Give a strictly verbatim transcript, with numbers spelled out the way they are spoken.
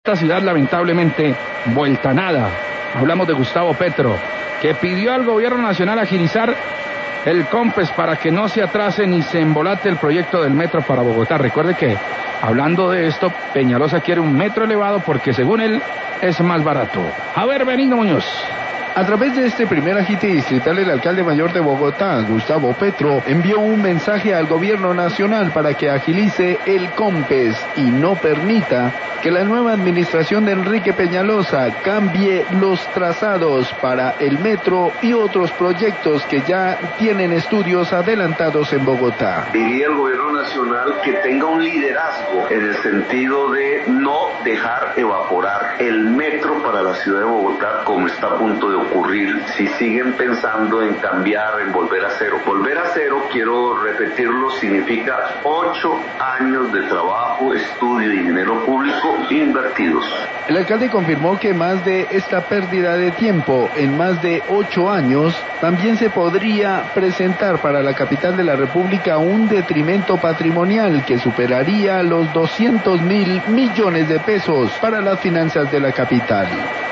Esta ciudad lamentablemente vuelta a nada. Hablamos de Gustavo Petro, que pidió al gobierno nacional agilizar el COMPES para que no se atrase ni se embolate el proyecto del metro para Bogotá. Recuerde que, hablando de esto, Peñalosa quiere un metro elevado porque según él es más barato. A ver, Benigno Muñoz. A través de este primer agite distrital, el alcalde mayor de Bogotá, Gustavo Petro, envió un mensaje al gobierno nacional para que agilice el COMPES y no permita que la nueva administración de Enrique Peñalosa cambie los trazados para el metro y otros proyectos que ya tienen estudios adelantados en Bogotá. Diría el gobierno nacional que tenga un liderazgo en el sentido de no dejar evaporar el metro para la ciudad de Bogotá como está a punto de ocurrir si siguen pensando en cambiar, en volver a cero. Volver a cero, quiero repetirlo, significa ocho años de trabajo, estudio y dinero público invertidos. El alcalde confirmó que más de esta pérdida de tiempo en más de ocho años también se podría presentar para la capital de la República un detrimento patrimonial que superaría los doscientos mil millones de pesos para las finanzas de la capital.